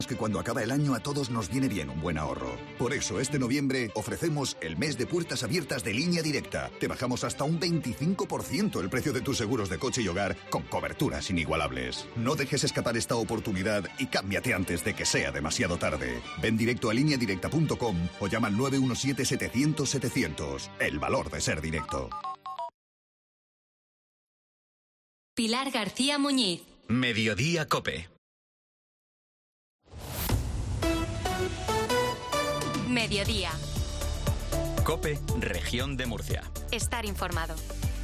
Es que cuando acaba el año a todos nos viene bien un buen ahorro. Por eso este noviembre ofrecemos el mes de puertas abiertas de Línea Directa. Te bajamos hasta un 25% el precio de tus seguros de coche y hogar con coberturas inigualables. No dejes escapar esta oportunidad y cámbiate antes de que sea demasiado tarde. Ven directo a lineadirecta.com o llama al 917-700-700. El valor de ser directo. Pilar García Muñiz. Mediodía COPE. Mediodía. COPE, Región de Murcia. Estar informado.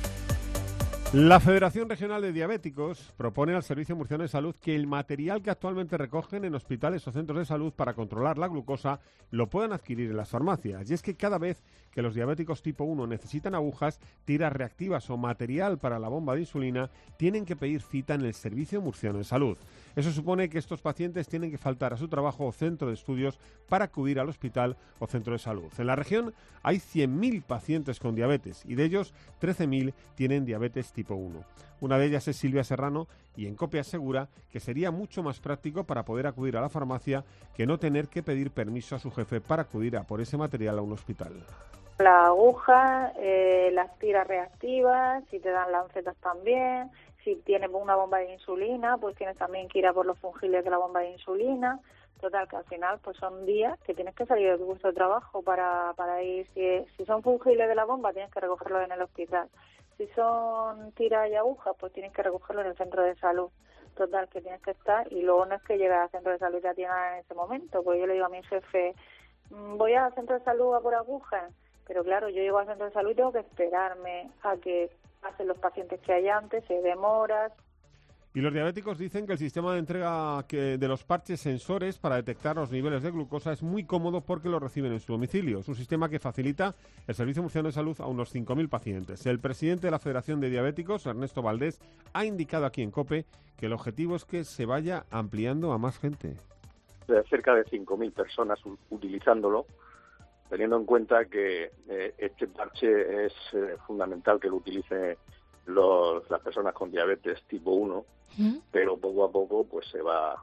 La Federación Regional de Diabéticos propone al Servicio Murciano de Salud que el material que actualmente recogen en hospitales o centros de salud para controlar la glucosa lo puedan adquirir en las farmacias. Y es que cada vez que los diabéticos tipo 1 necesitan agujas, tiras reactivas o material para la bomba de insulina, tienen que pedir cita en el Servicio Murciano de Salud. Eso supone que estos pacientes tienen que faltar a su trabajo o centro de estudios para acudir al hospital o centro de salud. En la región hay 100.000 pacientes con diabetes y de ellos 13.000 tienen diabetes tipo 1. Una de ellas es Silvia Serrano y en COPE asegura que sería mucho más práctico para poder acudir a la farmacia que no tener que pedir permiso a su jefe para acudir a por ese material a un hospital. La aguja, las tiras reactivas, si te dan lancetas también, si tienes una bomba de insulina, pues tienes también que ir a por los fungiles de la bomba de insulina. Total, que al final pues son días que tienes que salir de tu puesto de trabajo para ir. Si son fungiles de la bomba, tienes que recogerlos en el hospital. Si son tiras y agujas, pues tienes que recogerlo en el centro de salud. Total, que tienes que estar, y luego no es que llegues al centro de salud y te atiendan en ese momento, pues yo le digo a mi jefe, voy al centro de salud a por agujas, pero claro, yo llego al centro de salud y tengo que esperarme a que pasen los pacientes que hay antes, se demoras. Y los diabéticos dicen que el sistema de entrega de los parches sensores para detectar los niveles de glucosa es muy cómodo porque lo reciben en su domicilio. Es un sistema que facilita el Servicio Murciano de Salud a unos 5.000 pacientes. El presidente de la Federación de Diabéticos, Ernesto Valdés, ha indicado aquí en COPE que el objetivo es que se vaya ampliando a más gente. Cerca de 5.000 personas utilizándolo, teniendo en cuenta que este parche es fundamental que lo utilicen las personas con diabetes tipo 1, pero poco a poco pues se va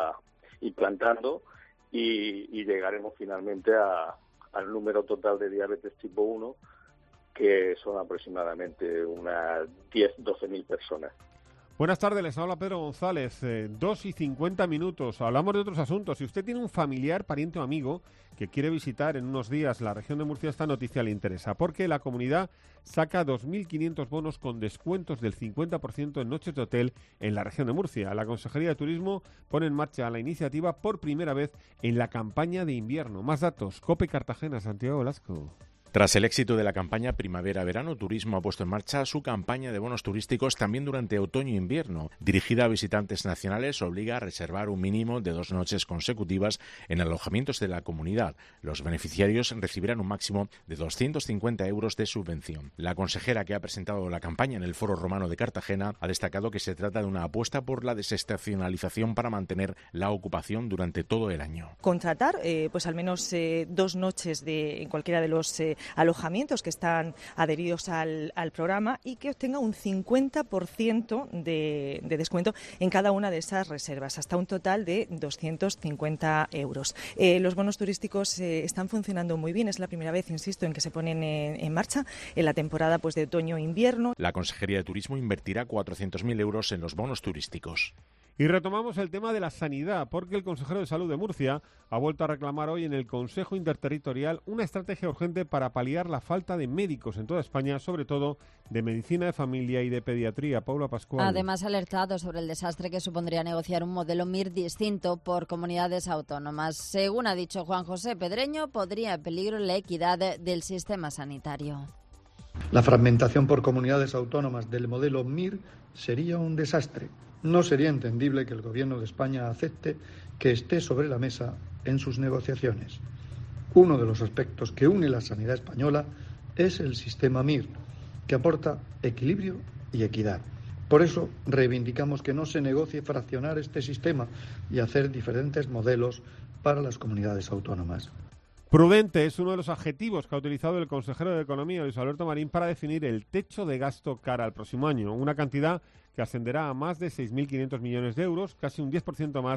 implantando y llegaremos finalmente al número total de diabetes tipo 1, que son aproximadamente unas 10-12.000 personas. Buenas tardes, les habla Pedro González, 2:50. Hablamos de otros asuntos. Si usted tiene un familiar, pariente o amigo que quiere visitar en unos días la región de Murcia, esta noticia le interesa, porque la comunidad saca 2.500 bonos con descuentos del 50% en noches de hotel en la región de Murcia. La Consejería de Turismo pone en marcha la iniciativa por primera vez en la campaña de invierno. Más datos, COPE Cartagena, Santiago Velasco. Tras el éxito de la campaña primavera-verano, Turismo ha puesto en marcha su campaña de bonos turísticos también durante otoño e invierno. Dirigida a visitantes nacionales, obliga a reservar un mínimo de 2 noches consecutivas en alojamientos de la comunidad. Los beneficiarios recibirán un máximo de 250 euros de subvención. La consejera que ha presentado la campaña en el Foro Romano de Cartagena ha destacado que se trata de una apuesta por la desestacionalización para mantener la ocupación durante todo el año. Contratar pues al menos 2 noches en cualquiera de los alojamientos que están adheridos al programa y que obtenga un 50% de descuento en cada una de esas reservas, hasta un total de 250 euros. Los bonos turísticos están funcionando muy bien, es la primera vez, insisto, en que se ponen en marcha en la temporada pues de otoño-invierno. La Consejería de Turismo invertirá 400.000 euros en los bonos turísticos. Y retomamos el tema de la sanidad, porque el consejero de Salud de Murcia ha vuelto a reclamar hoy en el Consejo Interterritorial una estrategia urgente para paliar la falta de médicos en toda España, sobre todo de medicina de familia y de pediatría. Paula Pascual. Además, ha alertado sobre el desastre que supondría negociar un modelo MIR distinto por comunidades autónomas. Según ha dicho Juan José Pedreño, podría en peligro la equidad del sistema sanitario. La fragmentación por comunidades autónomas del modelo MIR sería un desastre. No sería entendible que el Gobierno de España acepte que esté sobre la mesa en sus negociaciones. Uno de los aspectos que une la sanidad española es el sistema MIR, que aporta equilibrio y equidad. Por eso reivindicamos que no se negocie fraccionar este sistema y hacer diferentes modelos para las comunidades autónomas. Prudente es uno de los adjetivos que ha utilizado el consejero de Economía, Luis Alberto Marín, para definir el techo de gasto cara al próximo año, una cantidad que ascenderá a más de 6.500 millones de euros, casi un 10% más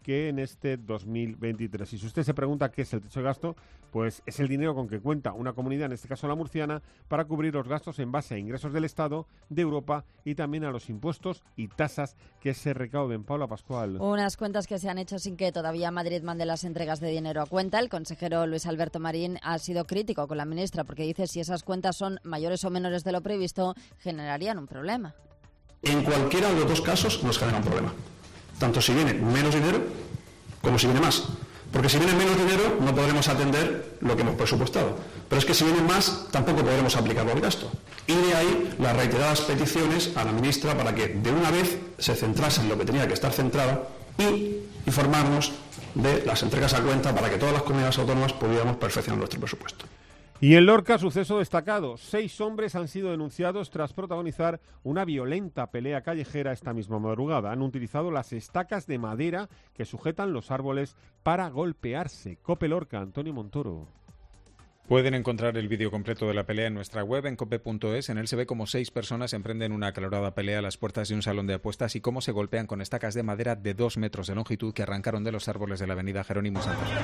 que en este 2023. Y si usted se pregunta qué es el techo de gasto, pues es el dinero con que cuenta una comunidad, en este caso la murciana, para cubrir los gastos en base a ingresos del Estado, de Europa y también a los impuestos y tasas que se recauden. Paula Pascual. Unas cuentas que se han hecho sin que todavía Madrid mande las entregas de dinero a cuenta. El consejero Luis Alberto Marín ha sido crítico con la ministra porque dice si esas cuentas son mayores o menores de lo previsto, generarían un problema. En cualquiera de los dos casos nos genera un problema. Tanto si viene menos dinero como si viene más. Porque si viene menos dinero no podremos atender lo que hemos presupuestado. Pero es que si viene más tampoco podremos aplicarlo al gasto. Y de ahí las reiteradas peticiones a la ministra para que de una vez se centrase en lo que tenía que estar centrada y informarnos de las entregas a cuenta para que todas las comunidades autónomas pudiéramos perfeccionar nuestro presupuesto. Y en Lorca, suceso destacado. 6 hombres han sido denunciados tras protagonizar una violenta pelea callejera esta misma madrugada. Han utilizado las estacas de madera que sujetan los árboles para golpearse. COPE Lorca, Antonio Montoro. Pueden encontrar el vídeo completo de la pelea en nuestra web, en cope.es. En él se ve cómo 6 personas emprenden una acalorada pelea a las puertas de un salón de apuestas y cómo se golpean con estacas de madera de 2 metros de longitud que arrancaron de los árboles de la avenida Jerónimo Santa Fe.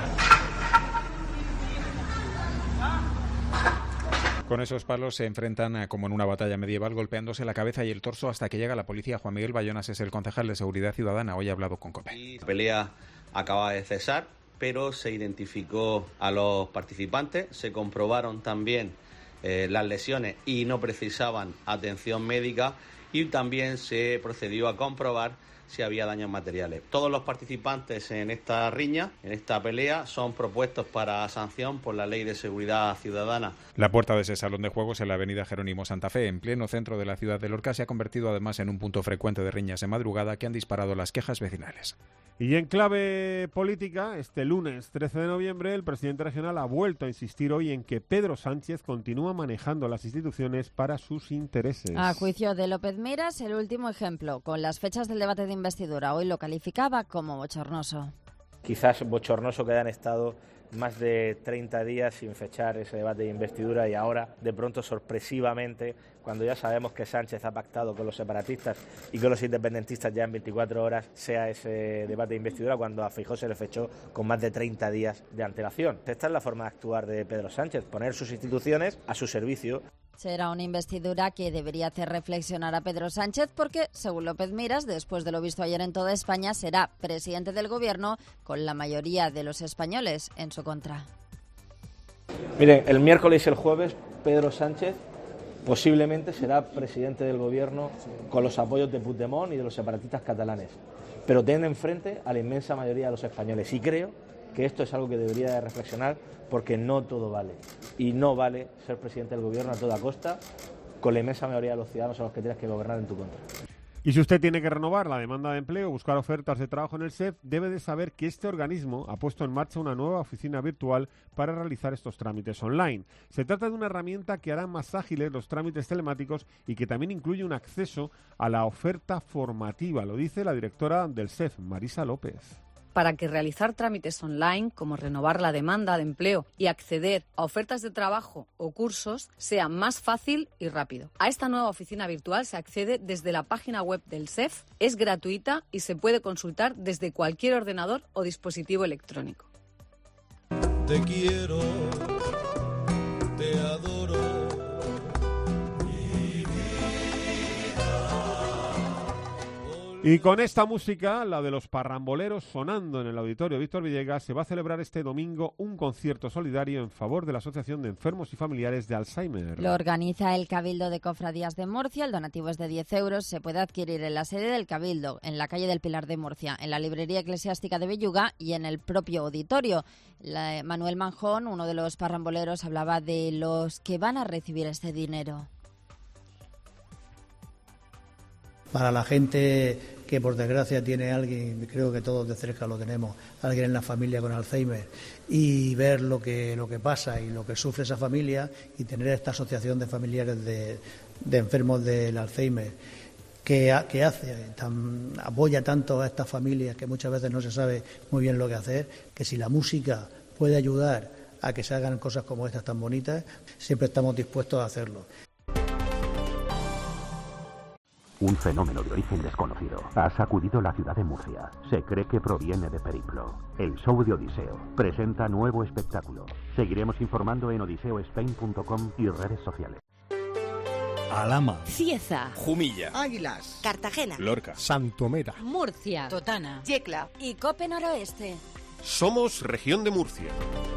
Con esos palos se enfrentan como en una batalla medieval, golpeándose la cabeza y el torso hasta que llega la policía. Juan Miguel Bayonas es el concejal de Seguridad Ciudadana. Hoy ha hablado con COPE. La pelea acaba de cesar, pero se identificó a los participantes, se comprobaron también las lesiones y no precisaban atención médica y también se procedió a comprobar si había daños materiales. Todos los participantes en esta riña, en esta pelea, son propuestos para sanción por la Ley de Seguridad Ciudadana. La puerta de ese salón de juegos en la avenida Jerónimo Santa Fe, en pleno centro de la ciudad de Lorca, se ha convertido además en un punto frecuente de riñas de madrugada que han disparado las quejas vecinales. Y en clave política, este lunes 13 de noviembre, el presidente regional ha vuelto a insistir hoy en que Pedro Sánchez continúa manejando las instituciones para sus intereses. A juicio de López Miras, el último ejemplo, con las fechas del debate de investidura, hoy lo calificaba como bochornoso. Quizás bochornoso que hayan estado más de 30 días sin fechar ese debate de investidura y ahora, de pronto, sorpresivamente, cuando ya sabemos que Sánchez ha pactado con los separatistas y con los independentistas ya en 24 horas, sea ese debate de investidura cuando a Feijóo se le fechó con más de 30 días de antelación. Esta es la forma de actuar de Pedro Sánchez, poner sus instituciones a su servicio. Será una investidura que debería hacer reflexionar a Pedro Sánchez porque, según López Miras, después de lo visto ayer en toda España, será presidente del Gobierno con la mayoría de los españoles en su contra. Miren, el miércoles y el jueves Pedro Sánchez posiblemente será presidente del Gobierno con los apoyos de Puigdemont y de los separatistas catalanes, pero teniendo enfrente a la inmensa mayoría de los españoles. Y creo que esto es algo que debería de reflexionar porque no todo vale. Y no vale ser presidente del Gobierno a toda costa con la inmensa mayoría de los ciudadanos a los que tienes que gobernar en tu contra. Y si usted tiene que renovar la demanda de empleo, buscar ofertas de trabajo en el SEF, debe de saber que este organismo ha puesto en marcha una nueva oficina virtual para realizar estos trámites online. Se trata de una herramienta que hará más ágiles los trámites telemáticos y que también incluye un acceso a la oferta formativa, lo dice la directora del SEF, Marisa López. Para que realizar trámites online, como renovar la demanda de empleo y acceder a ofertas de trabajo o cursos, sea más fácil y rápido. A esta nueva oficina virtual se accede desde la página web del SEF, es gratuita y se puede consultar desde cualquier ordenador o dispositivo electrónico. Te quiero, te adoro. Y con esta música, la de los parramboleros, sonando en el Auditorio Víctor Villegas, se va a celebrar este domingo un concierto solidario en favor de la Asociación de Enfermos y Familiares de Alzheimer. Lo organiza el Cabildo de Cofradías de Murcia, el donativo es de 10 euros, se puede adquirir en la sede del Cabildo, en la calle del Pilar de Murcia, en la librería eclesiástica de Belluga y en el propio auditorio. Manuel Manjón, uno de los parramboleros, hablaba de los que van a recibir este dinero. Para la gente que por desgracia tiene alguien, creo que todos de cerca lo tenemos, alguien en la familia con Alzheimer, y ver lo que pasa y lo que sufre esa familia y tener esta asociación de familiares de enfermos del Alzheimer que apoya tanto a estas familias que muchas veces no se sabe muy bien lo que hacer, que si la música puede ayudar a que se hagan cosas como estas tan bonitas, siempre estamos dispuestos a hacerlo. Un fenómeno de origen desconocido ha sacudido la ciudad de Murcia. Se cree que proviene de Periplo. El show de Odiseo presenta nuevo espectáculo. Seguiremos informando en odiseospain.com y redes sociales. Alhama, Cieza, Jumilla, Águilas, Cartagena, Lorca, Santomera, Murcia, Totana, Yecla y Cope Noroeste. Somos Región de Murcia.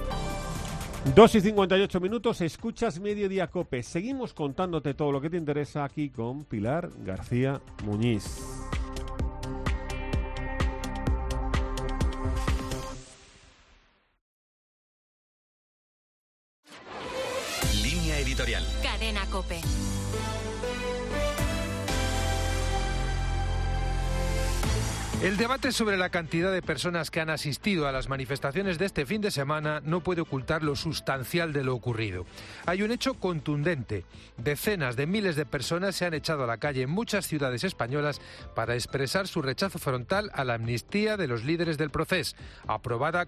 2:58, escuchas Mediodía Cope. Seguimos contándote todo lo que te interesa aquí con Pilar García Muñiz. Línea editorial. Cadena Cope. El debate sobre la cantidad de personas que han asistido a las manifestaciones de este fin de semana no puede ocultar lo sustancial de lo ocurrido. Hay un hecho contundente. Decenas de miles de personas se han echado a la calle en muchas ciudades españolas para expresar su rechazo frontal a la amnistía de los líderes del Procés, aprobada